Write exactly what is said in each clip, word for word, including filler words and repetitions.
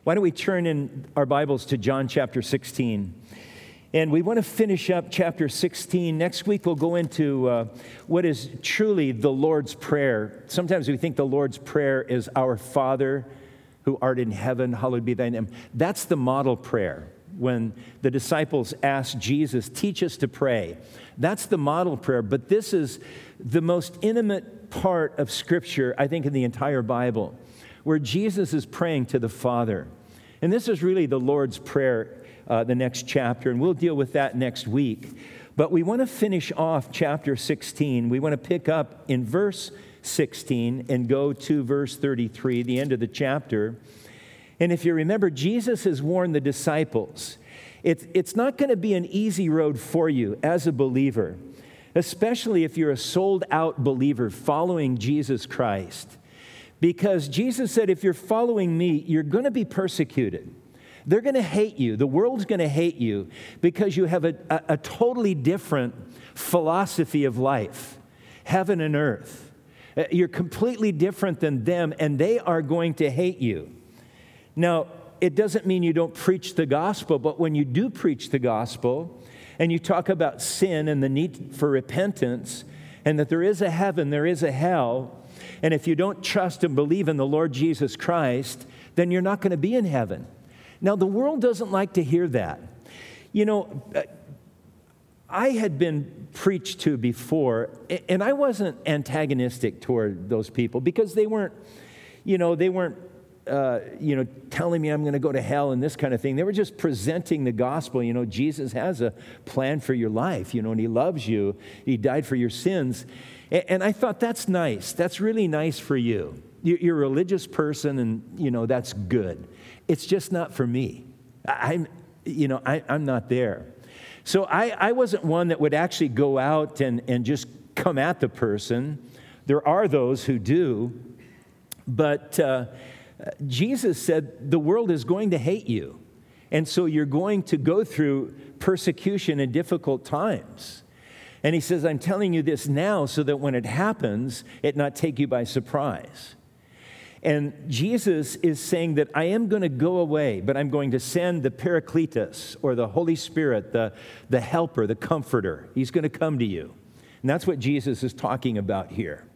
Why don't we turn in our Bibles to John chapter sixteen? And we want to finish up chapter sixteen. Next week we'll go into uh, what is truly the Lord's Prayer. Sometimes we think the Lord's Prayer is our Father who art in heaven, hallowed be thy name. That's the model prayer. When the disciples asked Jesus, teach us to pray. That's the model prayer, but this is the most intimate part of Scripture, I think, in the entire Bible, where Jesus is praying to the Father. And this is really the Lord's Prayer, uh, the next chapter, and we'll deal with that next week. But we want to finish off chapter sixteen. We want to pick up in verse sixteen and go to verse thirty-three, the end of the chapter. And if you remember, Jesus has warned the disciples, it's, it's not going to be an easy road for you as a believer, especially if you're a sold-out believer following Jesus Christ. Because Jesus said, if you're following me, you're going to be persecuted. They're going to hate you. The world's going to hate you because you have a, a, a totally different philosophy of life, heaven and earth. You're completely different than them, and they are going to hate you. Now, it doesn't mean you don't preach the gospel, but when you do preach the gospel and you talk about sin and the need for repentance and that there is a heaven, there is a hell, and if you don't trust and believe in the Lord Jesus Christ, then you're not going to be in heaven. Now, the world doesn't like to hear that. You know, I had been preached to before, and I wasn't antagonistic toward those people because they weren't, you know, they weren't, uh, you know, telling me I'm going to go to hell and this kind of thing. They were just presenting the gospel. You know, Jesus has a plan for your life, you know, and He loves you. He died for your sins. And I thought, that's nice. That's really nice for you. You're a religious person, and, you know, that's good. It's just not for me. I'm, you know, I, I'm not there. So I, I wasn't one that would actually go out and, and just come at the person. There are those who do. But uh, Jesus said the world is going to hate you. And so you're going to go through persecution and difficult times. And He says, I'm telling you this now so that when it happens, it not take you by surprise. And Jesus is saying that I am going to go away, but I'm going to send the Paracletus, or the Holy Spirit, the, the helper, the comforter. He's going to come to you. And that's what Jesus is talking about here.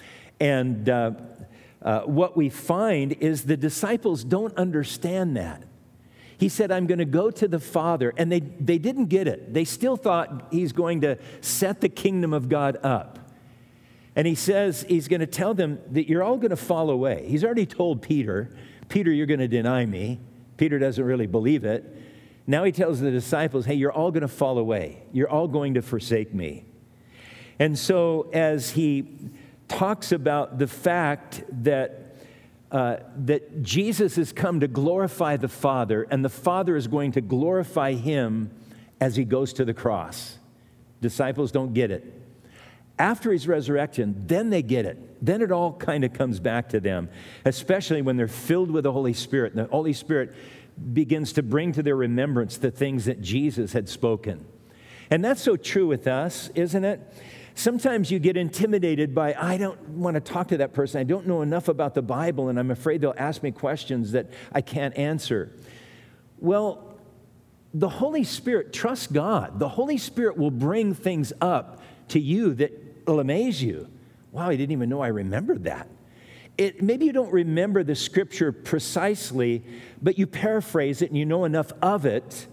And uh, uh, what we find is the disciples don't understand that. He said, I'm going to go to the Father. And they, they didn't get it. They still thought He's going to set the kingdom of God up. And He says He's going to tell them that you're all going to fall away. He's already told Peter, Peter, you're going to deny me. Peter doesn't really believe it. Now He tells the disciples, hey, you're all going to fall away. You're all going to forsake me. And so as He talks about the fact that Uh, that Jesus has come to glorify the Father, and the Father is going to glorify Him as He goes to the cross. Disciples don't get it. After His resurrection, then they get it. Then it all kind of comes back to them, especially when they're filled with the Holy Spirit. And the Holy Spirit begins to bring to their remembrance the things that Jesus had spoken. And that's so true with us, isn't it? Sometimes you get intimidated by, I don't want to talk to that person. I don't know enough about the Bible, and I'm afraid they'll ask me questions that I can't answer. Well, the Holy Spirit, trust God. The Holy Spirit will bring things up to you that will amaze you. Wow, I didn't even know I remembered that. It, maybe you don't remember the Scripture precisely, but you paraphrase it and you know enough of it.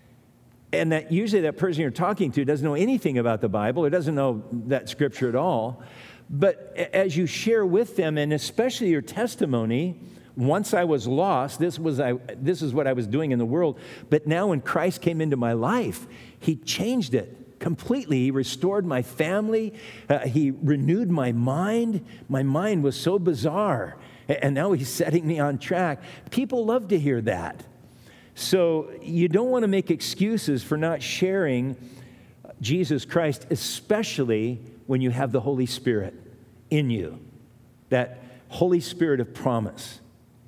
And that usually that person you're talking to doesn't know anything about the Bible or doesn't know that Scripture at all. But as you share with them, and especially your testimony, once I was lost, this was I, this is what I was doing in the world. But now when Christ came into my life, He changed it completely. He restored my family. Uh, he renewed my mind. My mind was so bizarre. And now He's setting me on track. People love to hear that. So you don't want to make excuses for not sharing Jesus Christ, especially when you have the Holy Spirit in you, that Holy Spirit of promise.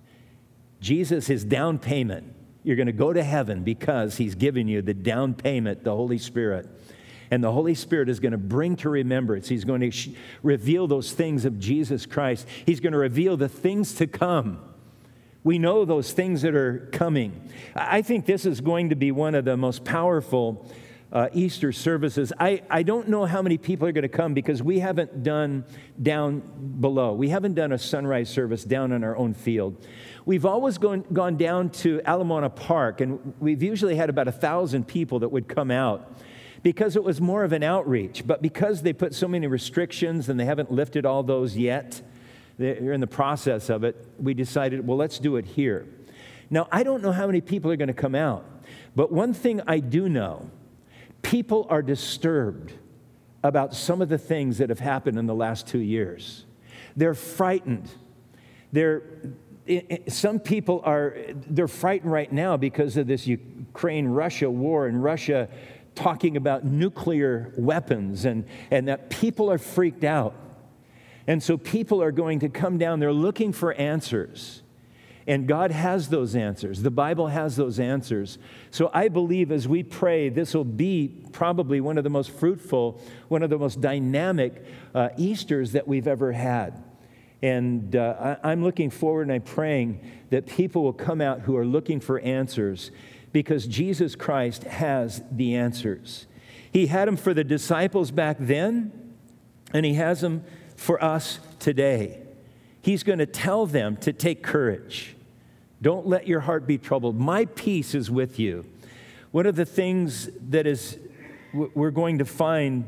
Jesus is down payment. You're going to go to heaven because He's given you the down payment, the Holy Spirit. And the Holy Spirit is going to bring to remembrance. He's going to sh- reveal those things of Jesus Christ. He's going to reveal the things to come We know those things that are coming. I think this is going to be one of the most powerful uh, Easter services. I, I don't know how many people are going to come because we haven't done down below. We haven't done a sunrise service down on our own field. We've always gone, gone down to Alamona Park, and we've usually had about a thousand people that would come out because it was more of an outreach. But because they put so many restrictions and they haven't lifted all those yet, they're in the process of it, we decided, well, let's do it here. Now, I don't know how many people are going to come out, but one thing I do know, people are disturbed about some of the things that have happened in the last two years. They're frightened. They're, some people are, they're frightened right now because of this Ukraine-Russia war and Russia talking about nuclear weapons and, and that people are freaked out. And so people are going to come down. They're looking for answers. And God has those answers. The Bible has those answers. So I believe as we pray, this will be probably one of the most fruitful, one of the most dynamic uh, Easters that we've ever had. And uh, I, I'm looking forward and I'm praying that people will come out who are looking for answers because Jesus Christ has the answers. He had them for the disciples back then, and He has them for us today. He's going to tell them to take courage. Don't let your heart be troubled. My peace is with you. One of the things that is we're going to find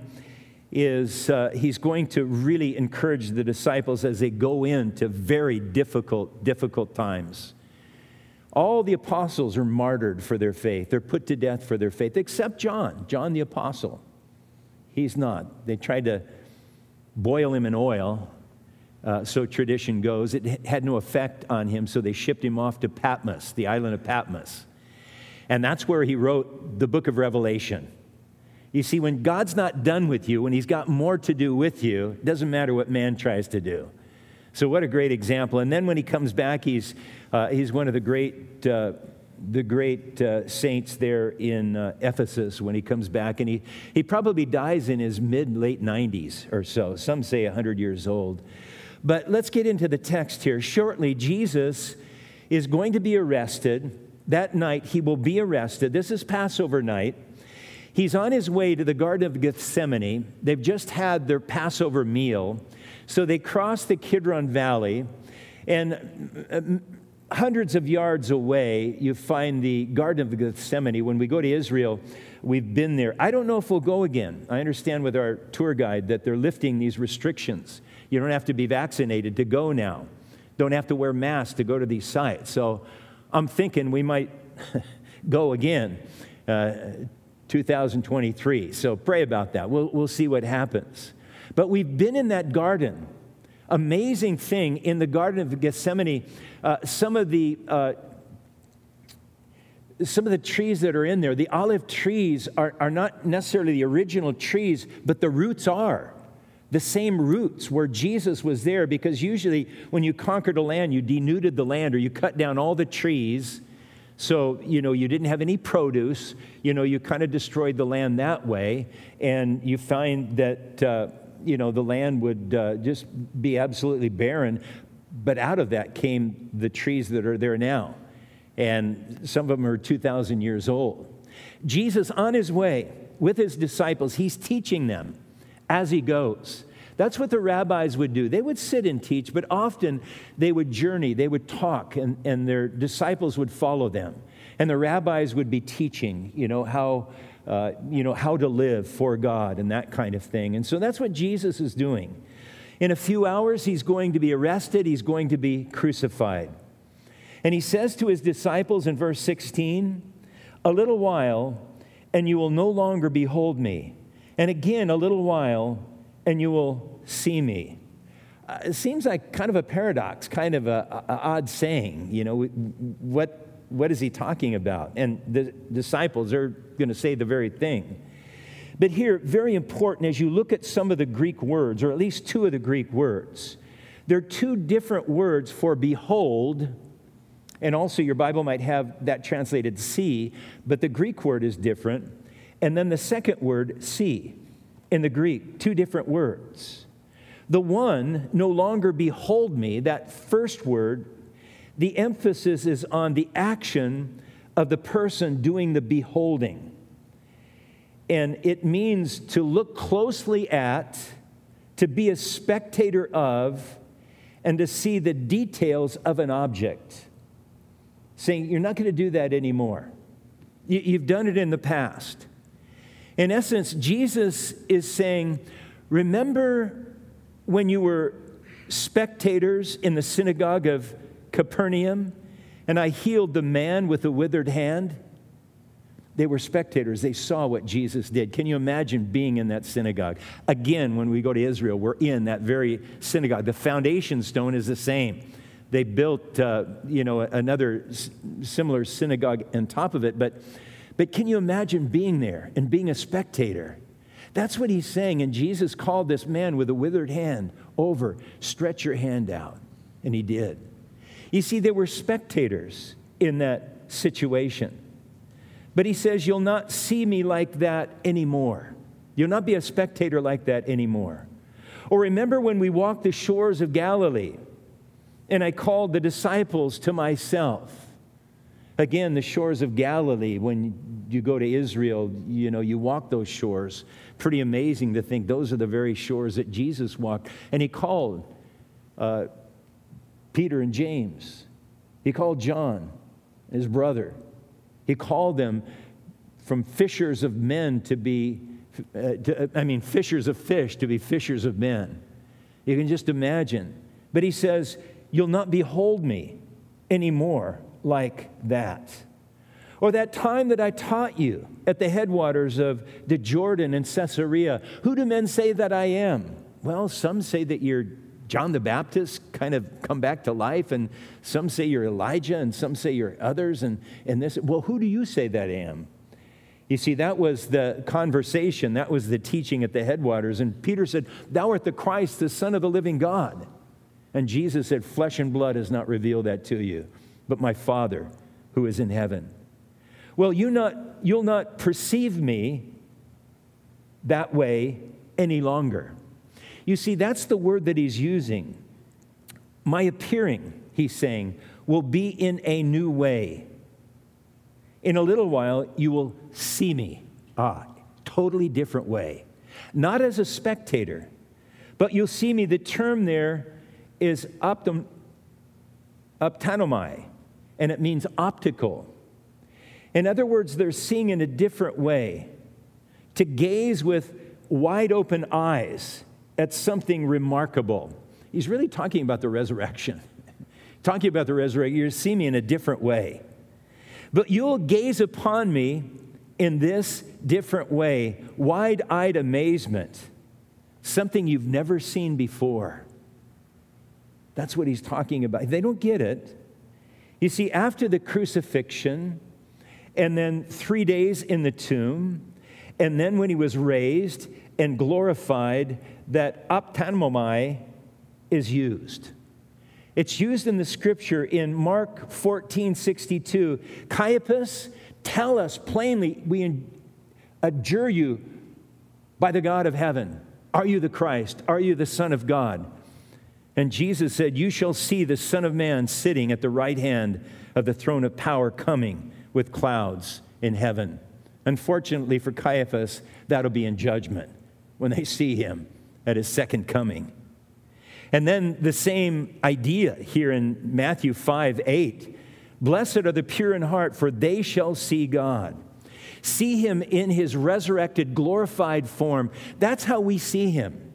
is uh, He's going to really encourage the disciples as they go into very difficult, difficult times. All the apostles are martyred for their faith. They're put to death for their faith, except John, John the apostle. He's not. They tried to boil him in oil, uh, so tradition goes. It had no effect on him, so they shipped him off to Patmos, the island of Patmos. And that's where he wrote the book of Revelation. You see, when God's not done with you, when He's got more to do with you, it doesn't matter what man tries to do. So what a great example. And then when He comes back, he's uh, he's one of the great uh, the great uh, saints there in uh, Ephesus when he comes back. And he, he probably dies in his mid-late nineties or so. Some say one hundred years old. But let's get into the text here. Shortly, Jesus is going to be arrested. That night, He will be arrested. This is Passover night. He's on his way to the Garden of Gethsemane. They've just had their Passover meal. So they cross the Kidron Valley, and hundreds of yards away, you find the Garden of Gethsemane. When we go to Israel, we've been there. I don't know if we'll go again. I understand with our tour guide that they're lifting these restrictions. You don't have to be vaccinated to go now. Don't have to wear masks to go to these sites. So I'm thinking we might go again. Uh, two thousand twenty-three. So pray about that. We'll, we'll see what happens. But we've been in that garden. Amazing thing in the Garden of Gethsemane. Uh, some of the uh, some of the trees that are in there, the olive trees are, are not necessarily the original trees, but the roots are. The same roots where Jesus was there, because usually when you conquered a land, you denuded the land or you cut down all the trees. So, you know, you didn't have any produce. You know, you kind of destroyed the land that way. And you find that, uh, you know, the land would uh, just be absolutely barren. But out of that came the trees that are there now. And some of them are two thousand years old. Jesus, on his way with his disciples, he's teaching them as he goes. That's what the rabbis would do. They would sit and teach, but often they would journey, they would talk, and, and their disciples would follow them. And the rabbis would be teaching, you know, how, uh, you know, how to live for God and that kind of thing. And so that's what Jesus is doing. In a few hours, he's going to be arrested. He's going to be crucified. And he says to his disciples in verse sixteen, "A little while, and you will no longer behold me. And again, a little while, and you will see me." Uh, it seems like kind of a paradox, kind of a, a, a odd saying. You know, what what is he talking about? And the disciples are going to say the very thing. But here, very important, as you look at some of the Greek words, or at least two of the Greek words, there are two different words for behold, and also your Bible might have that translated see, but the Greek word is different. And then the second word, see, in the Greek, two different words. The one, no longer behold me, that first word, the emphasis is on the action of the person doing the beholding. And it means to look closely at, to be a spectator of, and to see the details of an object. Saying, you're not going to do that anymore. You, you've done it in the past. In essence, Jesus is saying, remember when you were spectators in the synagogue of Capernaum, and I healed the man with the withered hand? They were spectators. They saw what Jesus did. Can you imagine being in that synagogue? Again, when we go to Israel, we're in that very synagogue. The foundation stone is the same. They built, uh, you know, another s- similar synagogue on top of it. But, but can you imagine being there and being a spectator? That's what he's saying. And Jesus called this man with a withered hand over, stretch your hand out. And he did. You see, they were spectators in that situation. But he says, you'll not see me like that anymore. You'll not be a spectator like that anymore. Or remember when we walked the shores of Galilee and I called the disciples to myself. Again, the shores of Galilee, when you go to Israel, you know, you walk those shores. Pretty amazing to think those are the very shores that Jesus walked. And he called uh, Peter and James. He called John, his brother. He called them from fishers of men to be, uh, to, I mean, fishers of fish to be fishers of men. You can just imagine. But he says, you'll not behold me anymore like that. Or that time that I taught you at the headwaters of the Jordan in Caesarea, who do men say that I am? Well, some say that you're John the Baptist, kind of come back to life, and some say you're Elijah, and some say you're others, and, and this. Well, who do you say that I am? You see, that was the conversation, that was the teaching at the headwaters, and Peter said, thou art the Christ, the Son of the living God. And Jesus said, flesh and blood has not revealed that to you, but my Father who is in heaven. Well, you not, you'll not perceive me that way any longer. You see, that's the word that he's using. My appearing, he's saying, will be in a new way. In a little while, you will see me. Ah, totally different way. Not as a spectator, but you'll see me. The term there is optom, optanomai, and it means optical. In other words, they're seeing in a different way. To gaze with wide open eyes at something remarkable. He's really talking about the resurrection. Talking about the resurrection, you'll see me in a different way. But you'll gaze upon me in this different way, wide-eyed amazement, something you've never seen before. That's what he's talking about. They don't get it. You see, after the crucifixion, and then three days in the tomb, and then when he was raised and glorified, that optanomai is used. It's used in the scripture in Mark fourteen sixty-two. Caiaphas, tell us plainly, we adjure you by the God of heaven. Are you the Christ? Are you the Son of God? And Jesus said, you shall see the Son of Man sitting at the right hand of the throne of power, coming with clouds in heaven. Unfortunately for Caiaphas, that'll be in judgment when they see him at his second coming. And then the same idea here in Matthew five eight. Blessed are the pure in heart, for they shall see God. See him in his resurrected, glorified form. That's how we see him.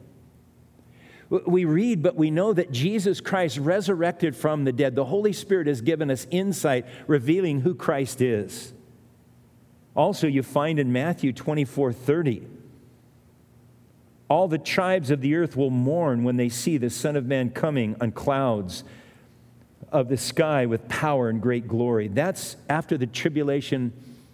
We read, but we know that Jesus Christ resurrected from the dead. The Holy Spirit has given us insight, revealing who Christ is. Also, you find in Matthew twenty-four thirty, all the tribes of the earth will mourn when they see the Son of Man coming on clouds of the sky with power and great glory. That's after the tribulation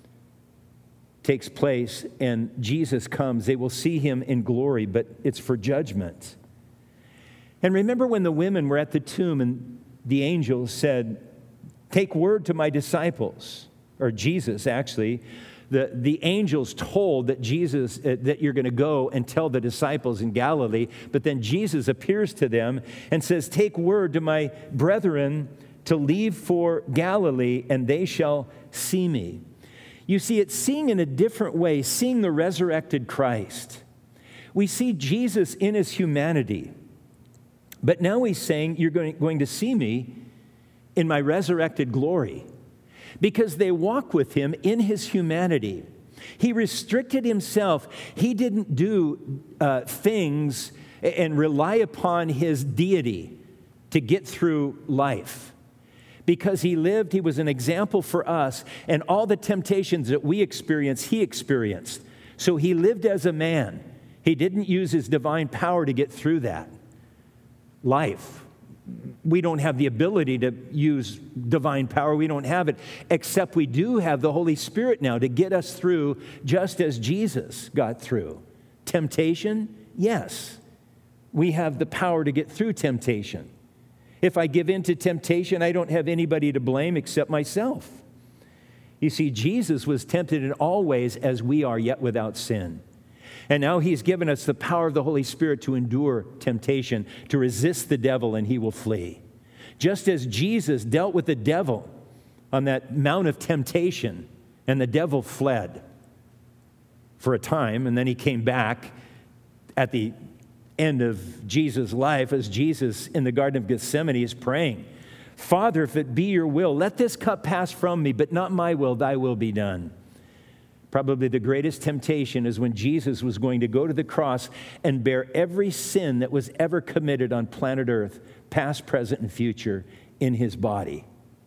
takes place and Jesus comes. They will see him in glory, but it's for judgment. And remember when the women were at the tomb and the angel said, take word to my disciples, or Jesus actually, The, the angels told that Jesus, uh, that you're going to go and tell the disciples in Galilee, but then Jesus appears to them and says, take word to my brethren to leave for Galilee, and they shall see me. You see, it's seeing in a different way, seeing the resurrected Christ. We see Jesus in his humanity, but now he's saying, you're going, going to see me in my resurrected glory, because they walk with him in his humanity. He restricted himself. He didn't do uh, things and rely upon his deity to get through life. Because he lived, he was an example for us, and all the temptations that we experience, he experienced. So he lived as a man. He didn't use his divine power to get through that life. We don't have the ability to use divine power. We don't have it, except we do have the Holy Spirit now to get us through, just as Jesus got through. Temptation? Yes. We have the power to get through temptation. If I give in to temptation, I don't have anybody to blame except myself. You see, Jesus was tempted in all ways as we are, yet without sin. And now he's given us the power of the Holy Spirit to endure temptation, to resist the devil, and he will flee. Just as Jesus dealt with the devil on that mount of temptation, and the devil fled for a time, and then he came back at the end of Jesus' life as Jesus in the Garden of Gethsemane is praying, Father, if it be your will, let this cup pass from me, but not my will, thy will be done. Probably the greatest temptation is when Jesus was going to go to the cross and bear every sin that was ever committed on planet Earth, past, present, and future, in his body,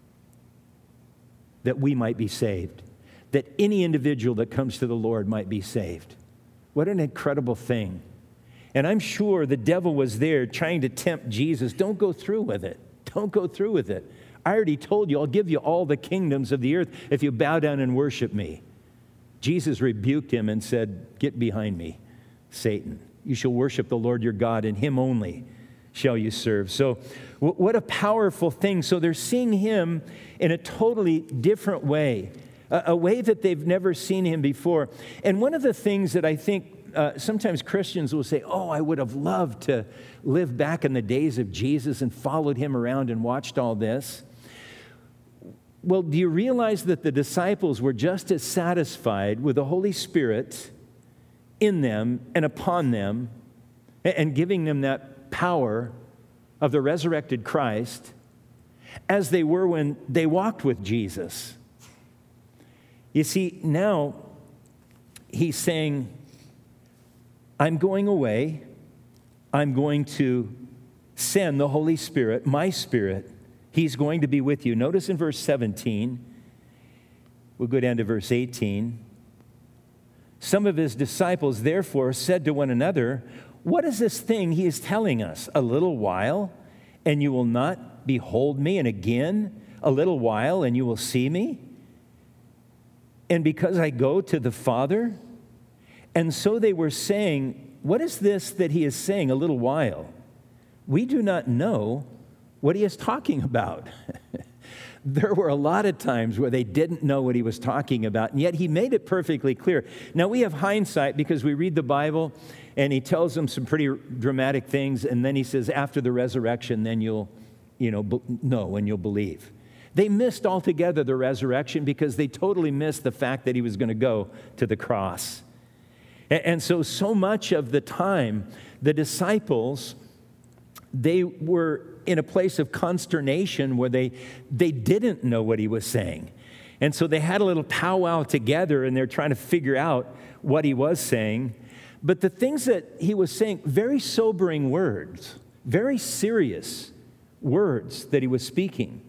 that we might be saved, that any individual that comes to the Lord might be saved. What an incredible thing. And I'm sure the devil was there trying to tempt Jesus. Don't go through with it. Don't go through with it. I already told you, I'll give you all the kingdoms of the earth if you bow down and worship me. Jesus rebuked him and said, get behind me, Satan. You shall worship the Lord your God, and him only shall you serve. So what a powerful thing. So they're seeing him in a totally different way, a, a way that they've never seen him before. And one of the things that I think uh, sometimes Christians will say, oh, I would have loved to live back in the days of Jesus and followed him around and watched all this. Well, do you realize that the disciples were just as satisfied with the Holy Spirit in them and upon them and giving them that power of the resurrected Christ as they were when they walked with Jesus? You see, now he's saying, I'm going away. I'm going to send the Holy Spirit, my Spirit. He's going to be with you. Notice in verse seventeen, we'll go down to verse eighteen. Some of his disciples therefore said to one another, what is this thing he is telling us? A little while, and you will not behold me, and again a little while, and you will see me? And because I go to the Father? And so they were saying, what is this that he is saying, a little while? We do not know what he is talking about. There were a lot of times where they didn't know what he was talking about, and yet he made it perfectly clear. Now, we have hindsight because we read the Bible, and he tells them some pretty dramatic things, and then he says, after the resurrection, then you'll, you know, be- know and you'll believe. They missed altogether the resurrection because they totally missed the fact that he was going to go to the cross. And, and so, so much of the time, the disciples, they were in a place of consternation where they, they didn't know what he was saying. And so they had a little powwow together, and they're trying to figure out what he was saying. But the things that he was saying, very sobering words, very serious words that he was speaking.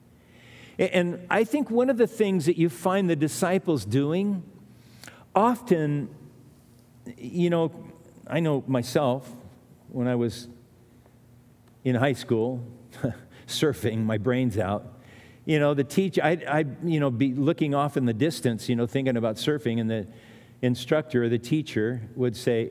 And I think one of the things that you find the disciples doing, often, you know, I know myself, when I was in high school, surfing my brains out, you know, the teacher, I'd, I'd, you know, be looking off in the distance, you know, thinking about surfing, and the instructor or the teacher would say,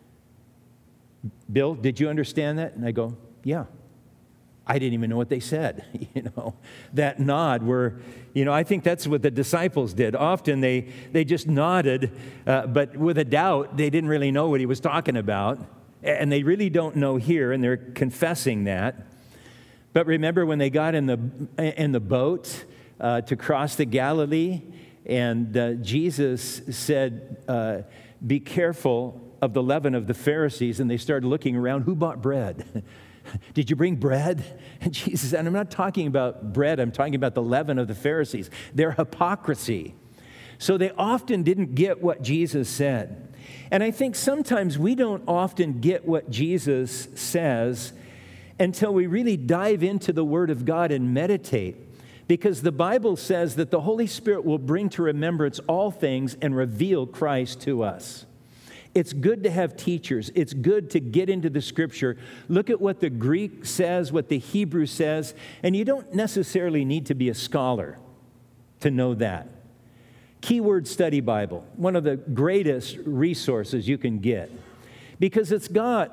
Bill, did you understand that? And I go, yeah. I didn't even know what they said, you know. That nod where, you know, I think that's what the disciples did. Often they, they just nodded, uh, but with a doubt, they didn't really know what he was talking about. And they really don't know here, and they're confessing that. But remember when they got in the, in the boat uh, to cross the Galilee, and uh, Jesus said, uh, be careful of the leaven of the Pharisees, and they started looking around, who bought bread? Did you bring bread? And Jesus said, and I'm not talking about bread, I'm talking about the leaven of the Pharisees, their hypocrisy. So they often didn't get what Jesus said. And I think sometimes we don't often get what Jesus says until we really dive into the Word of God and meditate. Because the Bible says that the Holy Spirit will bring to remembrance all things and reveal Christ to us. It's good to have teachers. It's good to get into the Scripture. Look at what the Greek says, what the Hebrew says, and you don't necessarily need to be a scholar to know that. Keyword Study Bible, one of the greatest resources you can get, because it's got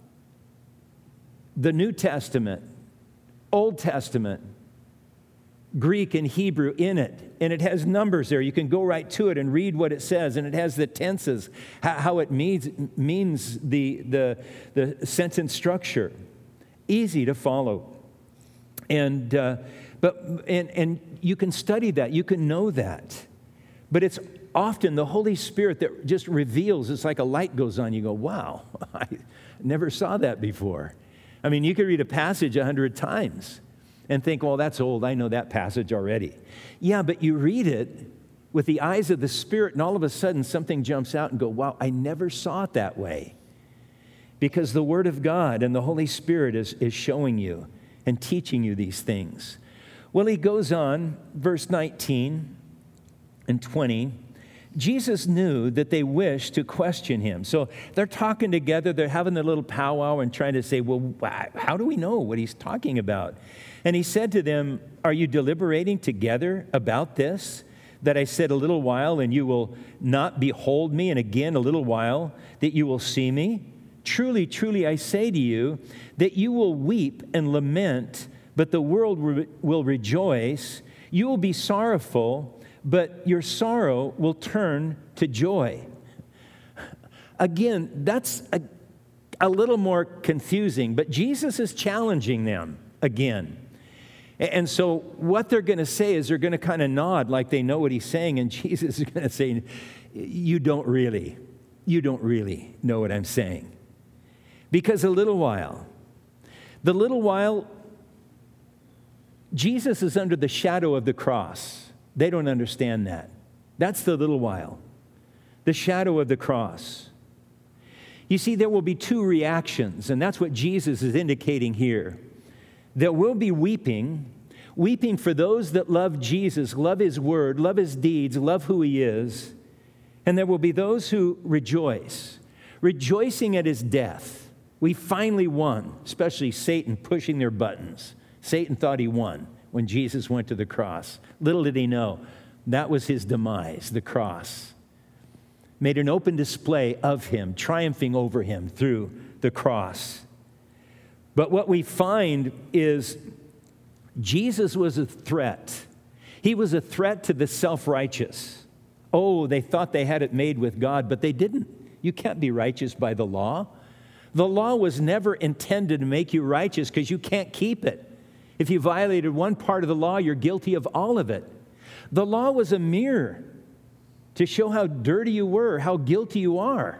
the New Testament, Old Testament, Greek and Hebrew in it, and it has numbers there. You can go right to it and read what it says, and it has the tenses, how it means means the the, the sentence structure. Easy to follow, and uh, but and and you can study that, you can know that, but it's often the Holy Spirit that just reveals. It's like a light goes on. You go, wow, I never saw that before. I mean, you could read a passage a hundred times and think, well, that's old. I know that passage already. Yeah, but you read it with the eyes of the Spirit, and all of a sudden something jumps out and go, wow, I never saw it that way. Because the Word of God and the Holy Spirit is, is showing you and teaching you these things. Well, he goes on, verse nineteen and twenty. Jesus knew that they wished to question him. So they're talking together. They're having their little powwow and trying to say, well, how do we know what he's talking about? And he said to them, are you deliberating together about this? That I said a little while and you will not behold me, and again a little while that you will see me? Truly, truly, I say to you that you will weep and lament, but the world re- will rejoice. You will be sorrowful, but your sorrow will turn to joy. Again, that's a, a little more confusing, but Jesus is challenging them again. And so what they're going to say is they're going to kind of nod like they know what he's saying, and Jesus is going to say, you don't really, you don't really know what I'm saying. Because a little while, the little while, Jesus is under the shadow of the cross. They don't understand that. That's the little while, the shadow of the cross. You see, there will be two reactions, and that's what Jesus is indicating here. There will be weeping, weeping for those that love Jesus, love his word, love his deeds, love who he is. And there will be those who rejoice, rejoicing at his death. We finally won, especially Satan pushing their buttons. Satan thought he won when Jesus went to the cross. Little did he know, that was his demise, the cross. Made an open display of him, triumphing over him through the cross. But what we find is Jesus was a threat. He was a threat to the self-righteous. Oh, they thought they had it made with God, but they didn't. You can't be righteous by the law. The law was never intended to make you righteous because you can't keep it. If you violated one part of the law, you're guilty of all of it. The law was a mirror to show how dirty you were, how guilty you are.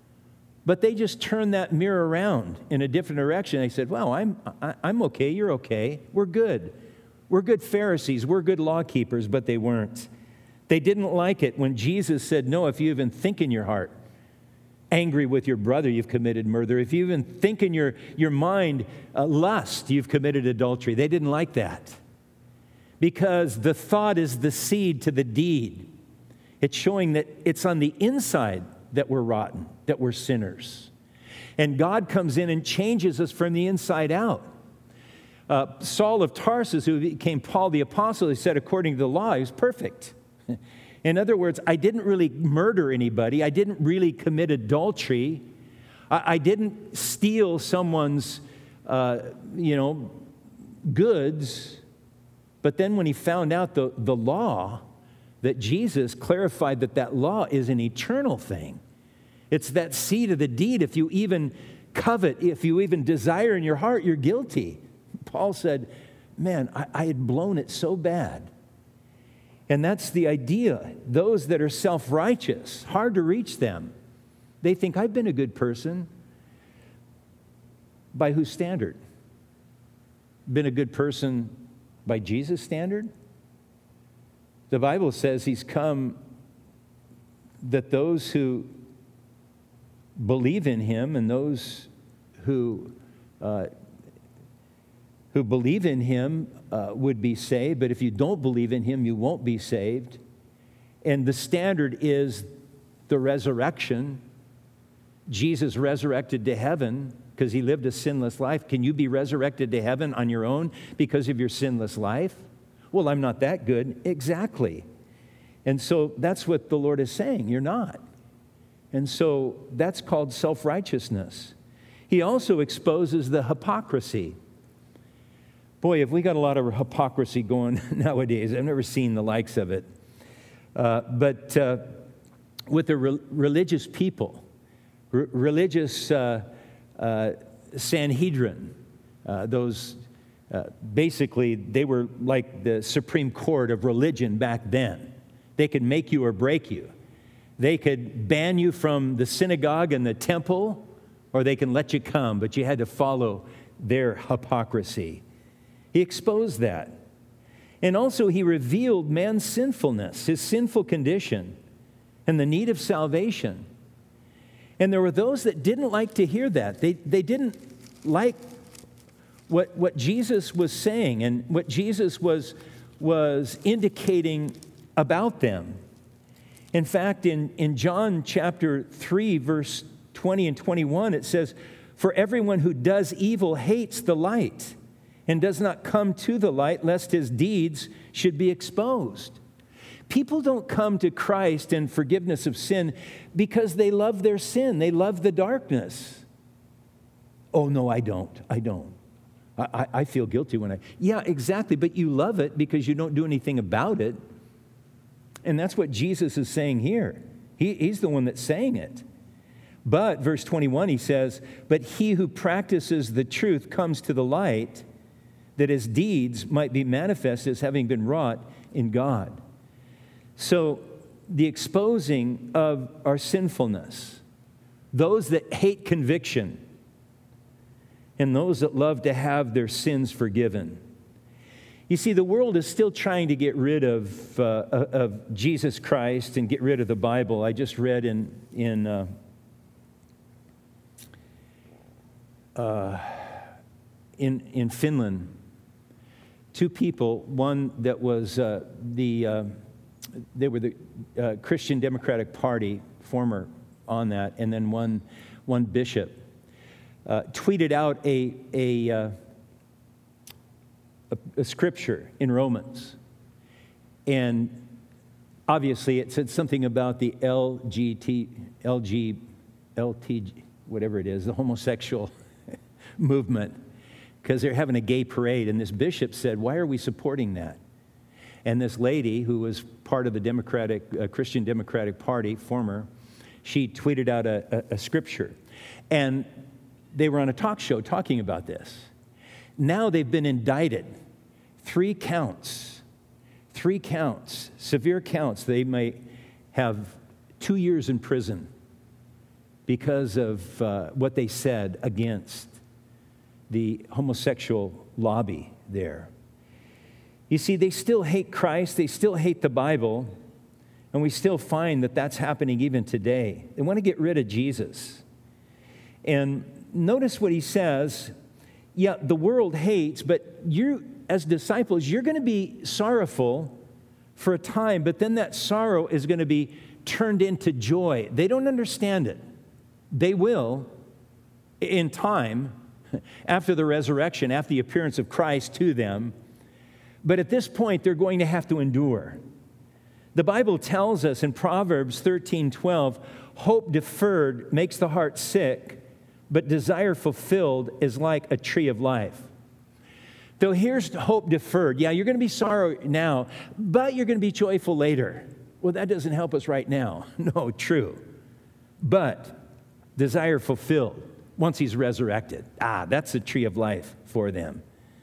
But they just turned that mirror around in a different direction. They said, well, I'm, I'm okay, you're okay, we're good. We're good Pharisees, we're good law keepers, but they weren't. They didn't like it when Jesus said, no, if you even think in your heart, angry with your brother, you've committed murder. If you even think in your, your mind uh, lust, you've committed adultery. They didn't like that because the thought is the seed to the deed. It's showing that it's on the inside that we're rotten, that we're sinners. And God comes in and changes us from the inside out. Uh, Saul of Tarsus, who became Paul the Apostle, he said, according to the law, he was perfect. In other words, I didn't really murder anybody. I didn't really commit adultery. I, I didn't steal someone's, uh, you know, goods. But then when he found out the, the law, that Jesus clarified that that law is an eternal thing. It's that seed of the deed. If you even covet, if you even desire in your heart, you're guilty. Paul said, man, I, I had blown it so bad. And that's the idea. Those that are self-righteous, hard to reach them. They think, I've been a good person. By whose standard? Been a good person by Jesus' standard? The Bible says he's come that those who believe in him and those who uh, who believe in him uh, would be saved, but if you don't believe in him, you won't be saved. And the standard is the resurrection. Jesus resurrected to heaven because he lived a sinless life. Can you be resurrected to heaven on your own because of your sinless life? Well, I'm not that good. Exactly. And so that's what the Lord is saying. You're not. And so that's called self-righteousness. He also exposes the hypocrisy. Boy, have we got a lot of hypocrisy going nowadays. I've never seen the likes of it. Uh, but uh, with the re- religious people, re- religious uh, uh, Sanhedrin, uh, those uh, basically, they were like the Supreme Court of religion back then. They could make you or break you. They could ban you from the synagogue and the temple, or they can let you come, but you had to follow their hypocrisy. He exposed that. And also he revealed man's sinfulness, his sinful condition, and the need of salvation. And there were those that didn't like to hear that. They, they didn't like what, what Jesus was saying and what Jesus was, was indicating about them. In fact, in, in John chapter three, verse twenty and twenty-one, it says, "For everyone who does evil hates the light and does not come to the light, lest his deeds should be exposed." People don't come to Christ and forgiveness of sin because they love their sin. They love the darkness. Oh, no, I don't. I don't. I, I feel guilty when I... Yeah, exactly, but you love it because you don't do anything about it. And that's what Jesus is saying here. He, he's the one that's saying it. But, verse twenty-one, he says, "But he who practices the truth comes to the light, that his deeds might be manifest as having been wrought in God." So, the exposing of our sinfulness, those that hate conviction, and those that love to have their sins forgiven. You see, the world is still trying to get rid of, uh, of Jesus Christ and get rid of the Bible. I just read in, in, uh, uh, in, in Finland, two people, one that was uh, the... Uh, They were the uh, Christian Democratic Party, former on that, and then one, one bishop uh, tweeted out a, a, uh, a, a scripture in Romans. And obviously it said something about the L G T, L G, L T, whatever it is, the homosexual movement, because they're having a gay parade. And this bishop said, "Why are we supporting that?" And this lady, who was part of the Democratic, uh, Christian Democratic Party, former, she tweeted out a, a, a scripture. And they were on a talk show talking about this. Now they've been indicted. Three counts. Three counts. Severe counts. They may have two years in prison because of uh, what they said against the homosexual lobby there. You see, they still hate Christ, they still hate the Bible, and we still find that that's happening even today. They want to get rid of Jesus. And notice what he says. Yeah, the world hates, but you, as disciples, you're going to be sorrowful for a time, but then that sorrow is going to be turned into joy. They don't understand it. They will, in time, after the resurrection, after the appearance of Christ to them. But at this point, they're going to have to endure. The Bible tells us in Proverbs thirteen twelve, "Hope deferred makes the heart sick, but desire fulfilled is like a tree of life." So here's hope deferred. Yeah, you're going to be sorrow now, but you're going to be joyful later. Well, that doesn't help us right now. No, true. But desire fulfilled once he's resurrected. Ah, that's the tree of life for them.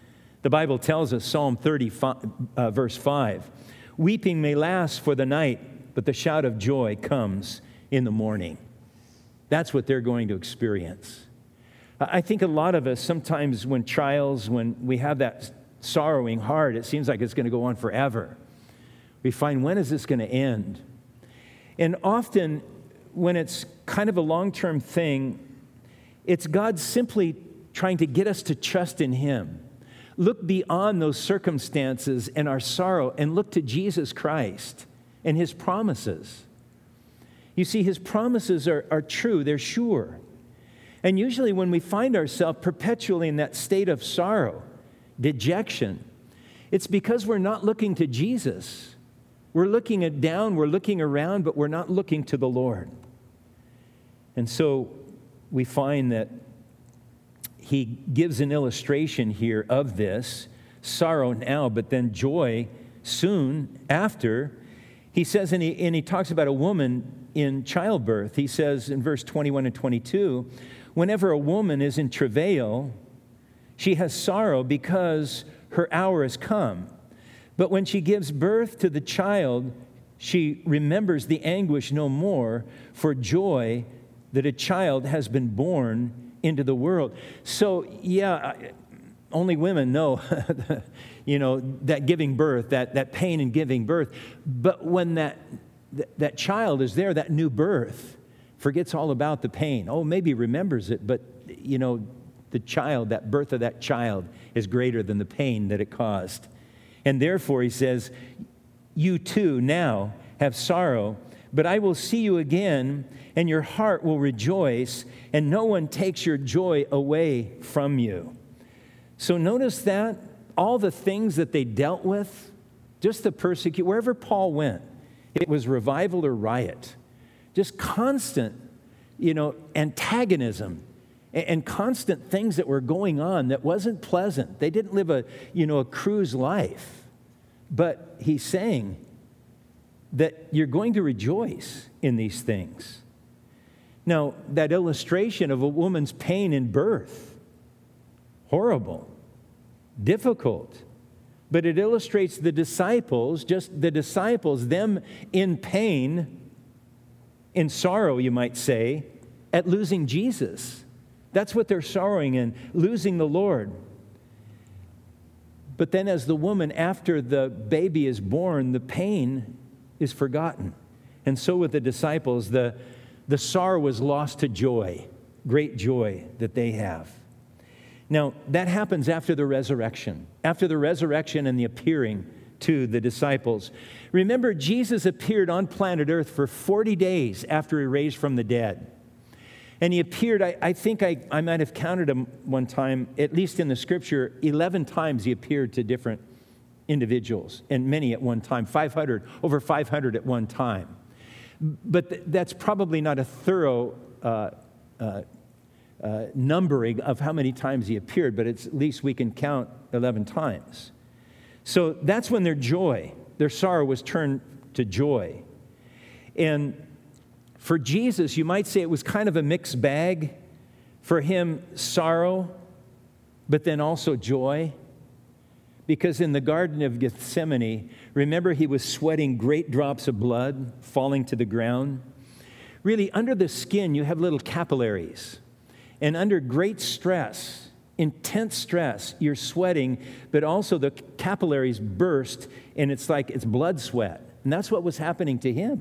The Bible tells us, Psalm thirty, uh, verse five, weeping may last for the night, but the shout of joy comes in the morning. That's what they're going to experience. I think a lot of us, sometimes when trials, when we have that sorrowing heart, it seems like it's going to go on forever. We find, when is this going to end? And often, when it's kind of a long-term thing, it's God simply trying to get us to trust in Him. Look beyond those circumstances and our sorrow and look to Jesus Christ and His promises. You see, His promises are, are true, they're sure. And usually when we find ourselves perpetually in that state of sorrow, dejection, it's because we're not looking to Jesus. We're looking at down, we're looking around, but we're not looking to the Lord. And so we find that He gives an illustration here of this, sorrow now, but then joy soon after. He says, and he, and he talks about a woman in childbirth. He says in verse twenty-one and twenty-two, whenever a woman is in travail, she has sorrow because her hour has come. But when she gives birth to the child, she remembers the anguish no more for joy that a child has been born into the world. So, yeah, only women know, you know, that giving birth, that, that pain in giving birth. But when that, that child is there, that new birth, forgets all about the pain. Oh, maybe remembers it, but, you know, the child, that birth of that child is greater than the pain that it caused. And therefore, he says, you too now have sorrow, but I will see you again, and your heart will rejoice, and no one takes your joy away from you. So notice that all the things that they dealt with, just the persecute, wherever Paul went, it was revival or riot. Just constant, you know, antagonism and, and constant things that were going on that wasn't pleasant. They didn't live a, you know, a cruise life. But he's saying that you're going to rejoice in these things. Now, that illustration of a woman's pain in birth, horrible, difficult, but it illustrates the disciples, just the disciples, them in pain, in sorrow, you might say, at losing Jesus. That's what they're sorrowing in, losing the Lord. But then as the woman, after the baby is born, the pain is forgotten. And so with the disciples, the, the sorrow was lost to joy, great joy that they have. Now, that happens after the resurrection. After the resurrection and the appearing to the disciples. Remember, Jesus appeared on planet Earth for forty days after he raised from the dead. And he appeared, I, I think I, I might have counted him one time, at least in the scripture, eleven times he appeared to different individuals, and many at one time, five hundred, over five hundred at one time. But th- that's probably not a thorough uh, uh, uh, numbering of how many times he appeared, but it's, at least we can count eleven times. So that's when their joy, their sorrow was turned to joy. And for Jesus, you might say it was kind of a mixed bag. For him, sorrow, but then also joy. Because in the Garden of Gethsemane, remember he was sweating great drops of blood falling to the ground. Really, under the skin, you have little capillaries. And under great stress, intense stress, you're sweating, but also the capillaries burst, and it's like it's blood sweat. And that's what was happening to him.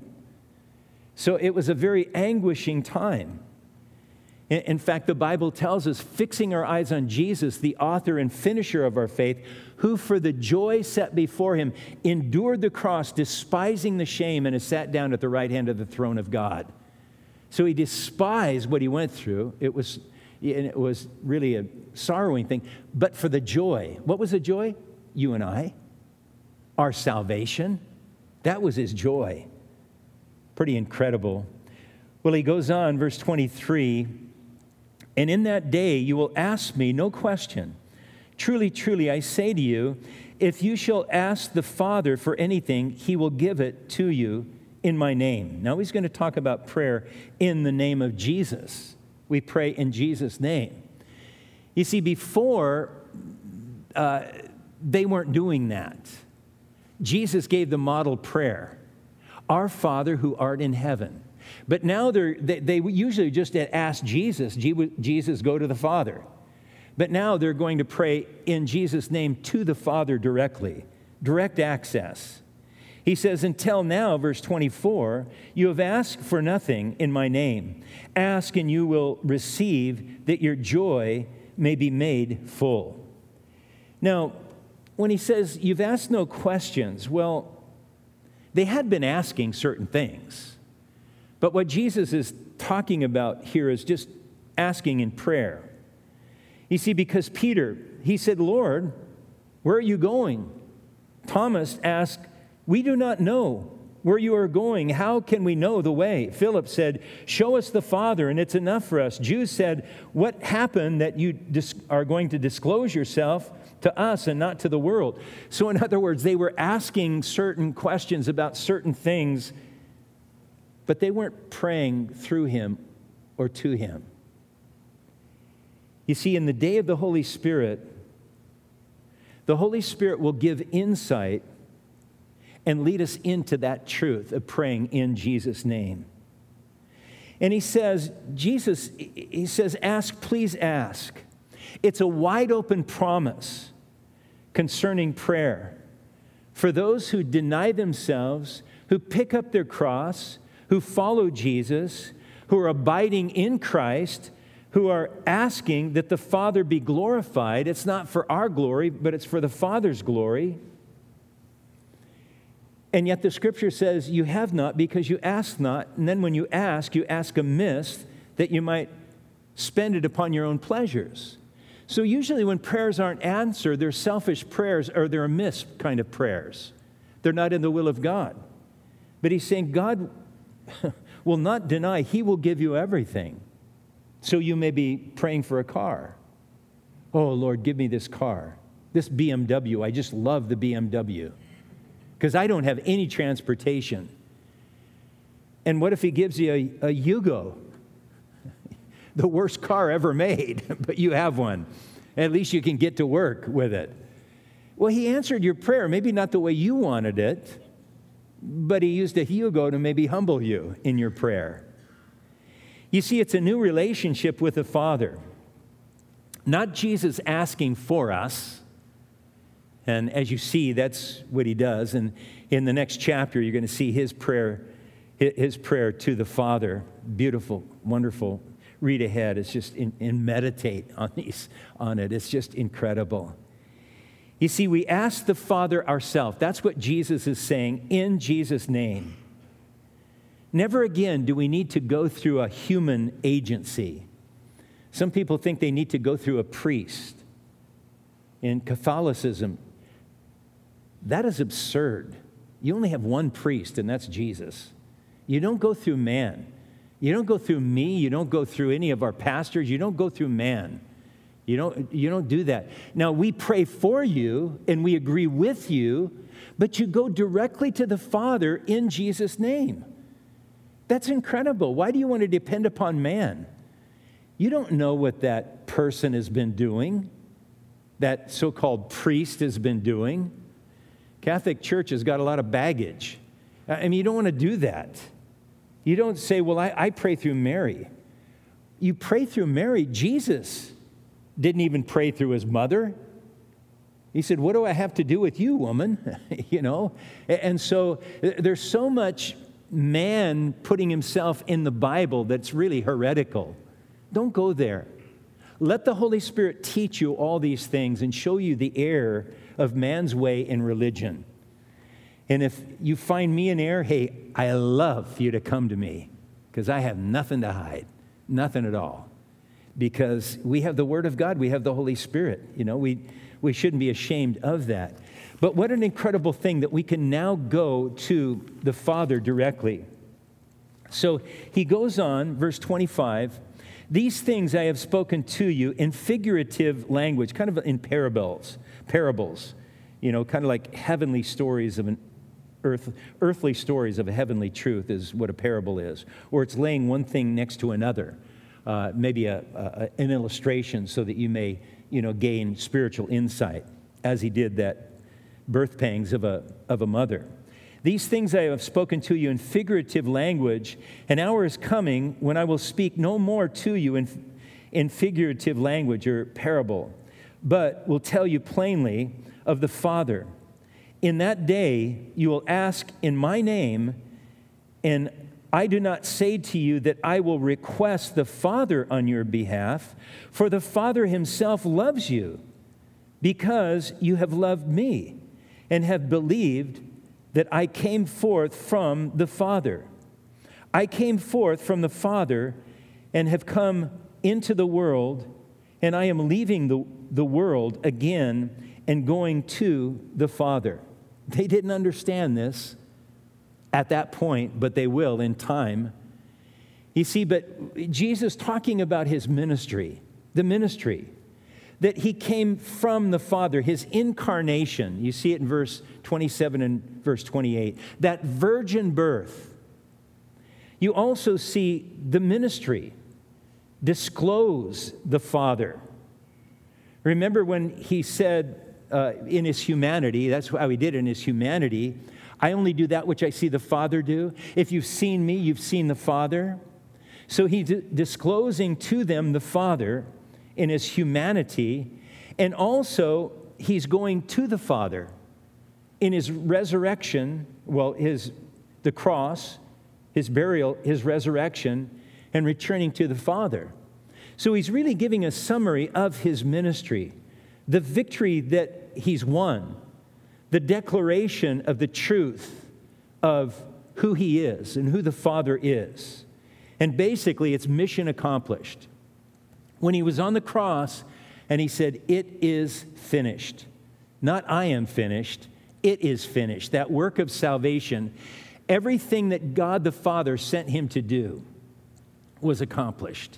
So it was a very anguishing time. In fact, the Bible tells us, fixing our eyes on Jesus, the author and finisher of our faith, who for the joy set before him endured the cross, despising the shame, and has sat down at the right hand of the throne of God. So he despised what he went through. It was, it was really a sorrowing thing. But for the joy, what was the joy? You and I, our salvation. That was his joy. Pretty incredible. Well, he goes on, verse twenty-three, and in that day you will ask me no question. Truly, truly, I say to you, if you shall ask the Father for anything, he will give it to you in my name. Now he's going to talk about prayer in the name of Jesus. We pray in Jesus' name. You see, before uh, they weren't doing that. Jesus gave the model prayer, Our Father who art in heaven. But now they're, they, they usually just ask Jesus, Jesus, go to the Father. But now they're going to pray in Jesus' name to the Father directly, direct access. He says, until now, verse twenty-four, you have asked for nothing in my name. Ask and you will receive, that your joy may be made full. Now, when he says, you've asked no questions, well, they had been asking certain things. But what Jesus is talking about here is just asking in prayer. You see, because Peter, he said, Lord, where are you going? Thomas asked, we do not know where you are going. How can we know the way? Philip said, show us the Father, and it's enough for us. Jude said, what happened that you dis- are going to disclose yourself to us and not to the world? So in other words, they were asking certain questions about certain things, but they weren't praying through him or to him. You see, in the day of the Holy Spirit, the Holy Spirit will give insight and lead us into that truth of praying in Jesus' name. And he says, Jesus, he says, ask, please ask. It's a wide open promise concerning prayer for those who deny themselves, who pick up their cross, who follow Jesus, who are abiding in Christ, who are asking that the Father be glorified. It's not for our glory, but it's for the Father's glory. And yet the Scripture says you have not because you ask not. And then when you ask, you ask amiss that you might spend it upon your own pleasures. So usually when prayers aren't answered, they're selfish prayers or they're amiss kind of prayers. They're not in the will of God. But he's saying God will not deny. He will give you everything. So you may be praying for a car. Oh, Lord, give me this car. This B M W. I just love the B M W. Because I don't have any transportation. And what if he gives you a, a Yugo? The worst car ever made, but you have one. At least you can get to work with it. Well, he answered your prayer, maybe not the way you wanted it, but he used a Yugo to maybe humble you in your prayer. You see, it's a new relationship with the Father. Not Jesus asking for us. And as you see, that's what he does. And in the next chapter, you're going to see his prayer, his prayer to the Father. Beautiful, wonderful. Read ahead. It's just, in, and meditate on these, on it. It's just incredible. You see, we ask the Father ourselves. That's what Jesus is saying, in Jesus' name. Never again do we need to go through a human agency. Some people think they need to go through a priest. In Catholicism, that is absurd. You only have one priest, and that's Jesus. You don't go through man. You don't go through me. You don't go through any of our pastors. You don't go through man. You don't, you don't do that. Now, we pray for you, and we agree with you, but you go directly to the Father in Jesus' name. That's incredible. Why do you want to depend upon man? You don't know what that person has been doing, that so-called priest has been doing. Catholic Church has got a lot of baggage. I mean, you don't want to do that. You don't say, well, I, I pray through Mary. You pray through Mary. Jesus didn't even pray through his mother. He said, what do I have to do with you, woman? You know? And so there's so much man putting himself in the Bible that's really heretical. Don't go there. Let the Holy Spirit teach you all these things and show you the error of man's way in religion. And if you find me in error, hey, I love for you to come to me because I have nothing to hide, nothing at all. Because we have the Word of God, we have the Holy Spirit. You know, we, we shouldn't be ashamed of that. But what an incredible thing that we can now go to the Father directly. So he goes on, verse twenty-five, these things I have spoken to you in figurative language, kind of in parables, parables, you know, kind of like heavenly stories of an earth, earthly stories of a heavenly truth is what a parable is. Or it's laying one thing next to another, uh, maybe a, a, an illustration so that you may, you know, gain spiritual insight. as he did that birth pangs of a, of a mother. These things I have spoken to you in figurative language. An hour is coming when I will speak no more to you in, in figurative language or parable, but will tell you plainly of the Father. In that day you will ask in my name, and I do not say to you that I will request the Father on your behalf, for the Father himself loves you, because you have loved me and have believed that I came forth from the Father. I came forth from the Father and have come into the world, and I am leaving the, the world again and going to the Father. They didn't understand this at that point, but they will in time. You see, but Jesus talking about his ministry, the ministry, that he came from the Father, his incarnation. You see it in verse twenty-seven and verse twenty-eight. That virgin birth. You also see the ministry disclose the Father. Remember when he said uh, in his humanity, that's how he did it in his humanity, I only do that which I see the Father do. If you've seen me, you've seen the Father. So he's d- disclosing to them the Father in his humanity, and also he's going to the Father in his resurrection, well, his the cross, his burial, his resurrection, and returning to the Father. So he's really giving a summary of his ministry, the victory that he's won, the declaration of the truth of who he is and who the Father is. And basically, it's mission accomplished. When he was on the cross and he said, "It is finished." Not "I am finished," it is finished. That work of salvation, everything that God the Father sent him to do was accomplished.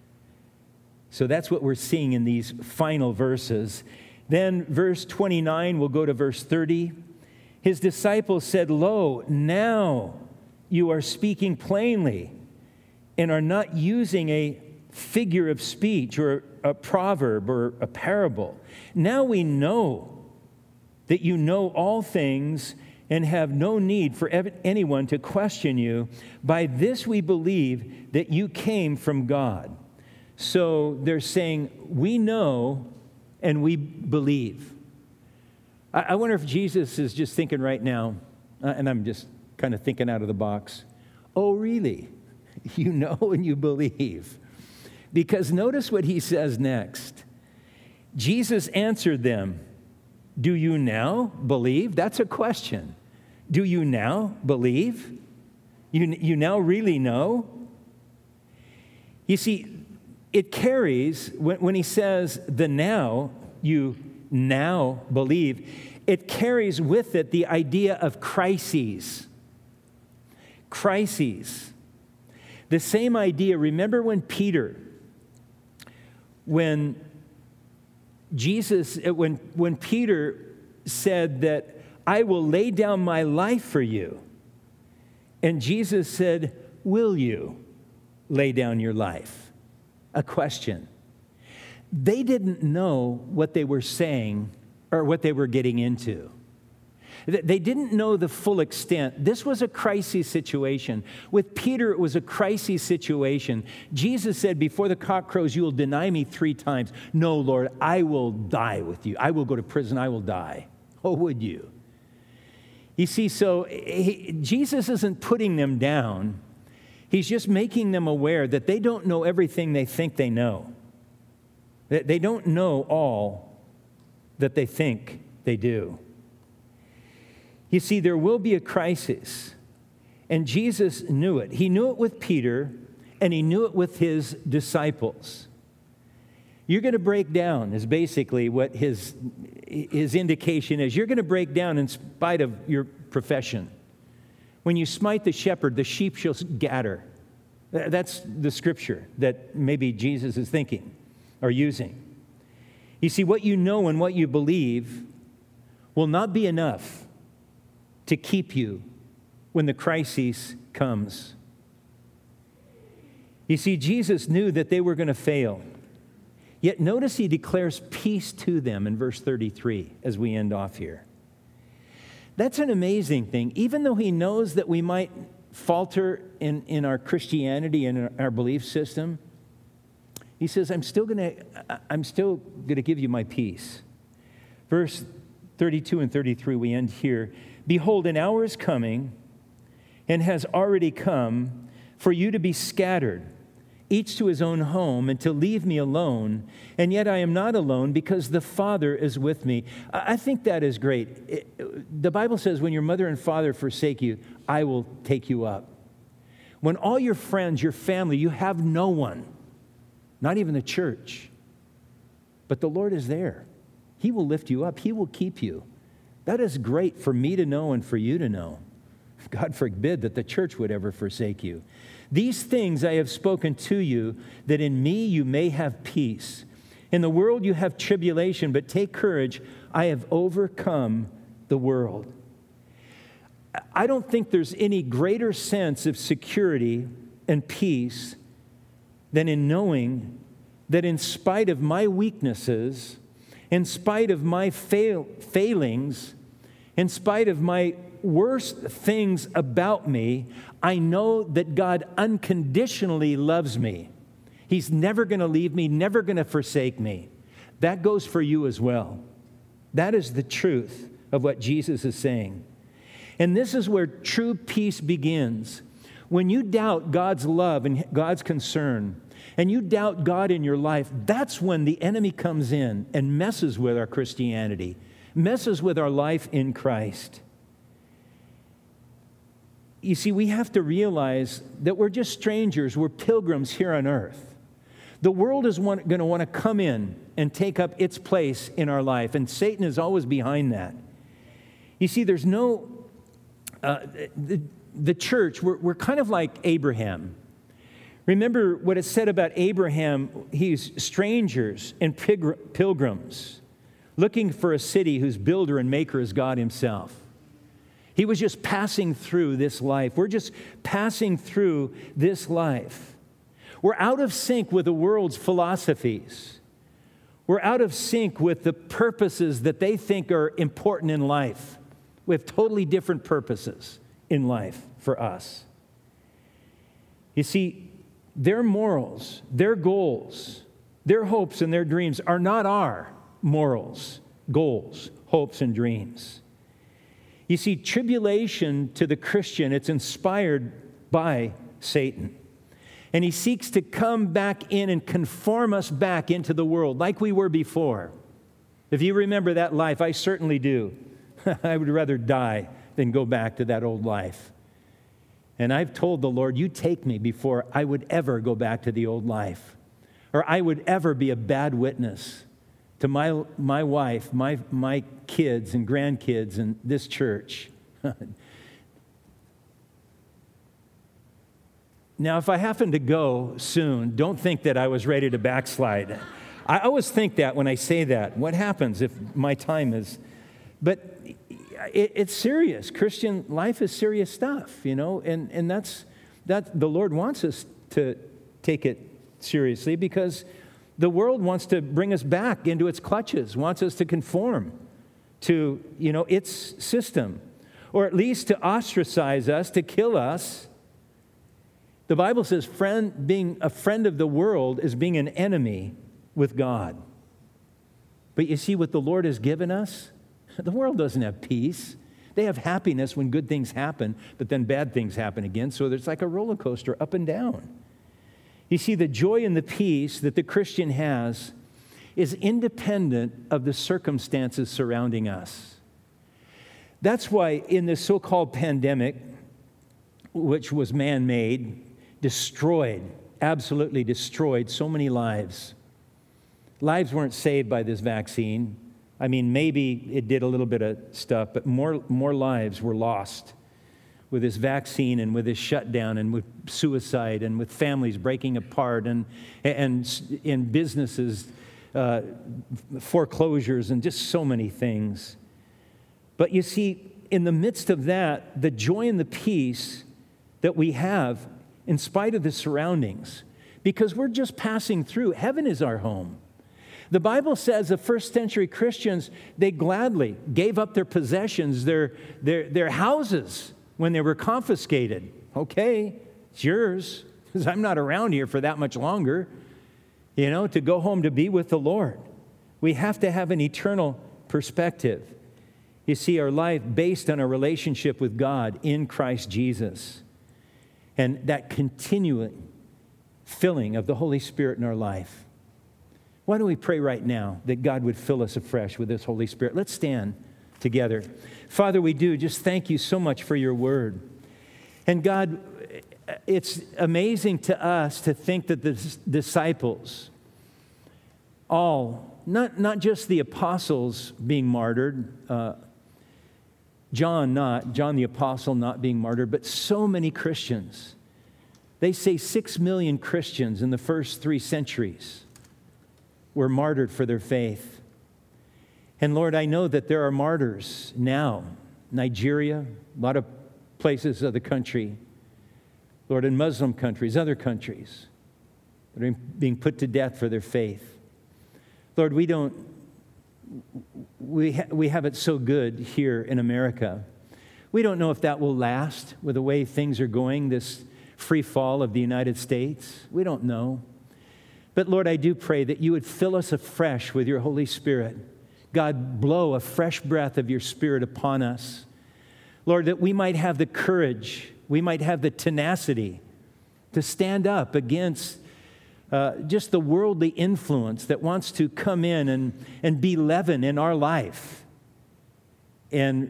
So that's what we're seeing in these final verses. Then verse twenty-nine, we'll go to verse thirty. His disciples said, "Lo, now you are speaking plainly and are not using a figure of speech or a proverb or a parable. Now we know that you know all things and have no need for anyone to question you. By this we believe that you came from God." So they're saying, we know and we believe. I wonder if Jesus is just thinking right now, and I'm just kind of thinking out of the box, oh, really? You know and you believe. Because notice what he says next. Jesus answered them, "Do you now believe?" That's a question. Do you now believe? You, you now really know? You see, it carries, when, when he says the now, you now believe, it carries with it the idea of crises. Crises. The same idea, remember when Peter, when Jesus, when, when Peter said that, "I will lay down my life for you." And Jesus said, "Will you lay down your life?" A question. They didn't know what they were saying or what they were getting into. They didn't know the full extent. This was a crisis situation. With Peter, it was a crisis situation. Jesus said, "Before the cock crows, you will deny me three times." "No, Lord, I will die with you. I will go to prison. I will die." Oh, would you? You see, so he, Jesus isn't putting them down. He's just making them aware that they don't know everything they think they know. That they don't know all that they think they do. You see, there will be a crisis, and Jesus knew it. He knew it with Peter, and he knew it with his disciples. You're going to break down is basically what his, his indication is. You're going to break down in spite of your profession. When you smite the shepherd, the sheep shall scatter. That's the scripture that maybe Jesus is thinking or using. You see, what you know and what you believe will not be enough to keep you when the crisis comes. You see, Jesus knew that they were going to fail. Yet notice he declares peace to them in verse thirty-three as we end off here. That's an amazing thing. Even though he knows that we might falter in, in our Christianity and in our belief system, he says, I'm still gonna, I'm still gonna give you my peace. Verse thirty-two and thirty-three, we end here. Behold, an hour is coming and has already come for you to be scattered, each to his own home, and to leave me alone. And yet I am not alone, because the Father is with me. I think that is great. It, the Bible says, when your mother and father forsake you, I will take you up. When all your friends, your family, you have no one, not even the church, but the Lord is there. He will lift you up. He will keep you. That is great for me to know and for you to know. God forbid that the church would ever forsake you. These things I have spoken to you, that in me you may have peace. In the world you have tribulation, but take courage. I have overcome the world. I don't think there's any greater sense of security and peace than in knowing that in spite of my weaknesses, in spite of my fail, failings, in spite of my worst things about me, I know that God unconditionally loves me. He's never going to leave me, never going to forsake me. That goes for you as well. That is the truth of what Jesus is saying. And this is where true peace begins. When you doubt God's love and God's concern, and you doubt God in your life, that's when the enemy comes in and messes with our Christianity, messes with our life in Christ. You see, we have to realize that we're just strangers. We're pilgrims here on earth. The world is going to want to come in and take up its place in our life, and Satan is always behind that. You see, there's no... Uh, the, the church, we're, we're kind of like Abraham. Remember what it said about Abraham. He's strangers and pilgrims looking for a city whose builder and maker is God himself. He was just passing through this life. We're just passing through this life. We're out of sync with the world's philosophies. We're out of sync with the purposes that they think are important in life. We have totally different purposes in life for us. You see, their morals, their goals, their hopes and their dreams are not our morals, goals, hopes, and dreams. You see, tribulation to the Christian, it's inspired by Satan. And he seeks to come back in and conform us back into the world like we were before. If you remember that life, I certainly do. I would rather die than go back to that old life. And I've told the Lord, you take me before I would ever go back to the old life, or I would ever be a bad witness to my my wife, my my kids and grandkids and this church. Now, if I happen to go soon, don't think that I was ready to backslide. I always think that when I say that. What happens if my time is... But it, it's serious. Christian life is serious stuff, you know, and, and that's that the Lord wants us to take it seriously, because the world wants to bring us back into its clutches, wants us to conform to, you know, its system, or at least to ostracize us, to kill us. The Bible says friend, being a friend of the world is being an enemy with God. But you see what the Lord has given us? The world doesn't have peace. They have happiness when good things happen, but then bad things happen again. So there's like a roller coaster up and down. You see, the joy and the peace that the Christian has is independent of the circumstances surrounding us. That's why in this so-called pandemic, which was man-made, destroyed, absolutely destroyed so many lives. Lives weren't saved by this vaccine. I mean, maybe it did a little bit of stuff, but more more lives were lost with this vaccine and with this shutdown and with suicide and with families breaking apart and and in businesses, uh, foreclosures and just so many things. But you see, in the midst of that, the joy and the peace that we have in spite of the surroundings, because we're just passing through. Heaven is our home. The Bible says the first century Christians, they gladly gave up their possessions, their, their, their houses when they were confiscated. Okay, it's yours, because I'm not around here for that much longer, you know, to go home to be with the Lord. We have to have an eternal perspective. You see, our life based on a relationship with God in Christ Jesus. And that continuing filling of the Holy Spirit in our life. Why don't we pray right now that God would fill us afresh with this Holy Spirit? Let's stand together. Father, we do just thank you so much for your word. And God, it's amazing to us to think that the disciples, all, not, not just the apostles being martyred, uh, John not, John the apostle not being martyred, but so many Christians. They say six million Christians in the first three centuries were martyred for their faith. And Lord, I know that there are martyrs now, Nigeria, a lot of places of the country, Lord, in Muslim countries, other countries, that are being put to death for their faith. Lord, we don't, we, ha- we have it so good here in America. We don't know if that will last with the way things are going, this free fall of the United States. We don't know. But Lord, I do pray that you would fill us afresh with your Holy Spirit. God, blow a fresh breath of your Spirit upon us. Lord, that we might have the courage, we might have the tenacity to stand up against uh, just the worldly influence that wants to come in and, and be leaven in our life and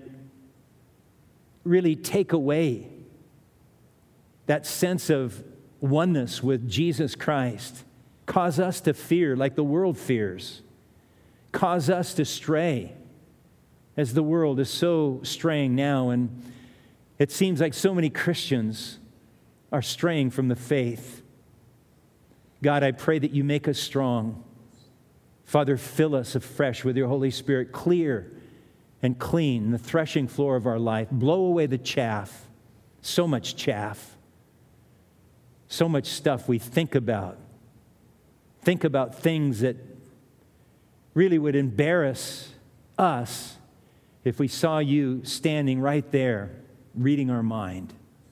really take away that sense of oneness with Jesus Christ. Cause us to fear like the world fears. Cause us to stray as the world is so straying now. And it seems like so many Christians are straying from the faith. God, I pray that you make us strong. Father, fill us afresh with your Holy Spirit. Clear and clean the threshing floor of our life. Blow away the chaff. So much chaff. So much stuff we think about. Think about things that really would embarrass us if we saw you standing right there reading our mind.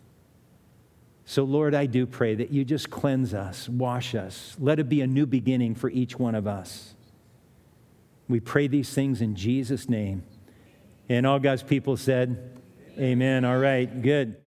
So, Lord, I do pray that you just cleanse us, wash us. Let it be a new beginning for each one of us. We pray these things in Jesus' name. And all God's people said, amen. All right, good.